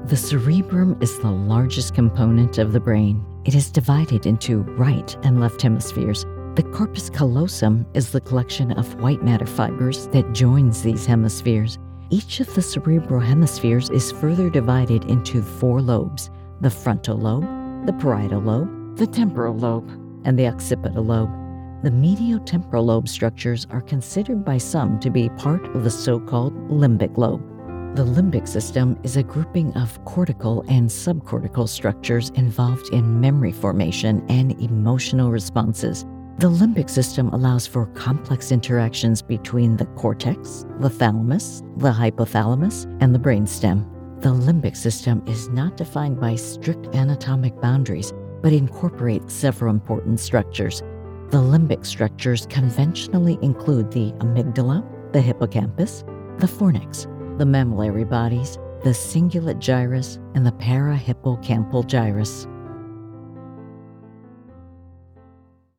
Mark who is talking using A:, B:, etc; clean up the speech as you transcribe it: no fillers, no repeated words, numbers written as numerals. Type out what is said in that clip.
A: The cerebrum is the largest component of the brain. It is divided into right and left hemispheres. The corpus callosum is the collection of white matter fibers that joins these hemispheres. Each of the cerebral hemispheres is further divided into 4 lobes: the frontal lobe, the parietal lobe, the temporal lobe, and the occipital lobe. The mediotemporal lobe structures are considered by some to be part of the so-called limbic lobe. The limbic system is a grouping of cortical and subcortical structures involved in memory formation and emotional responses. The limbic system allows for complex interactions between the cortex, the thalamus, the hypothalamus, and the brainstem. The limbic system is not defined by strict anatomic boundaries, but incorporates several important structures. The limbic structures conventionally include the amygdala, the hippocampus, the fornix, the mammillary bodies, the cingulate gyrus, and the parahippocampal gyrus.